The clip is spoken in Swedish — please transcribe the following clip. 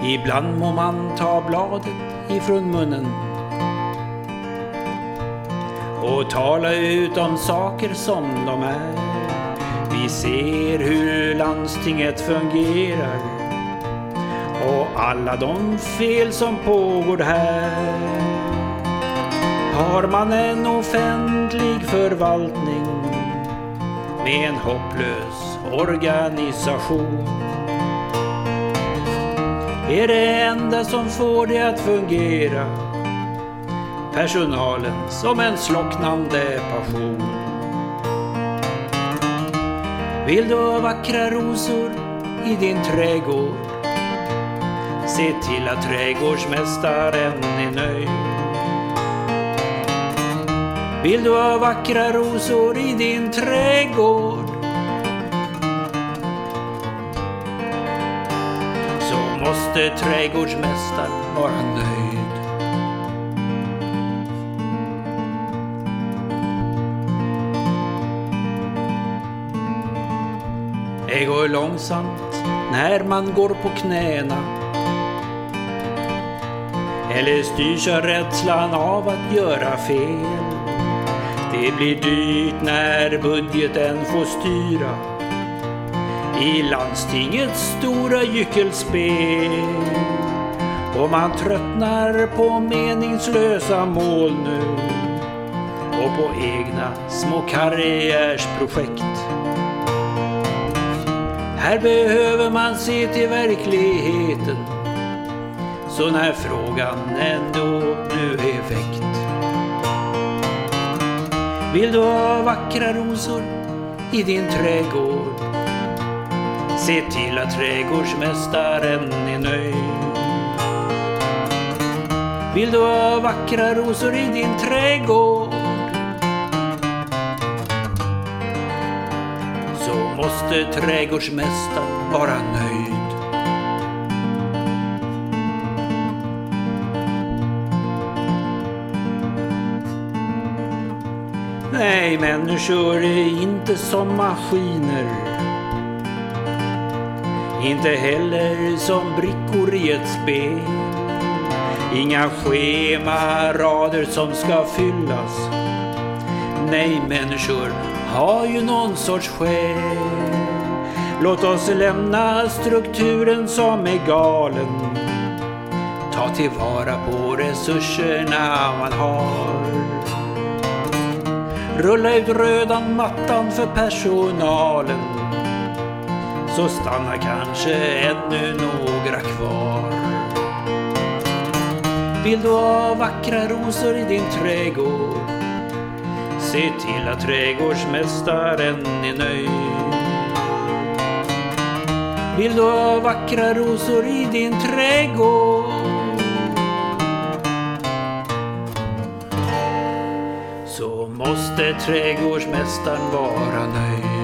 Ibland må man ta bladet ifrån munnen och tala ut om saker som de är. Vi ser hur landstinget fungerar och alla de fel som pågår här. Har man en offentlig förvaltning med en hopplös organisation, är det enda som får det att fungera personalen som en slocknande passion. Vill du ha vackra rosor i din trädgård, se till att trädgårdsmästaren är nöjd. Vill du ha vackra rosor i din trädgård, så måste trädgårdsmästaren vara nöjd. Det går långsamt när man går på knäna, eller styrs av rädslan av att göra fel. Det blir dyrt när budgeten får styra i landstingets stora gyckelspel, och man tröttnar på meningslösa mål nu och på egna små karriärsprojekt. Här behöver man se till verkligheten, så när frågan ändå nu är väckt. Vill du ha vackra rosor i din trädgård, se till att trädgårdsmästaren är nöjd. Vill du ha vackra rosor i din trädgård, så måste trädgårdsmästaren vara nöjd. Nej, människor är inte som maskiner, inte heller som brickor i ett spel. Inga schemarader som ska fyllas. Nej, människor har ju någon sorts själ. Låt oss lämna strukturen som är galen. Ta tillvara på resurserna man har. Rulla ut rödan mattan för personalen, så stannar kanske ännu några kvar. Vill du ha vackra rosor i din trädgård, se till att trädgårdsmästaren är nöjd. Vill du ha vackra rosor i din trädgård, så måste trädgårdsmästaren vara nöjd.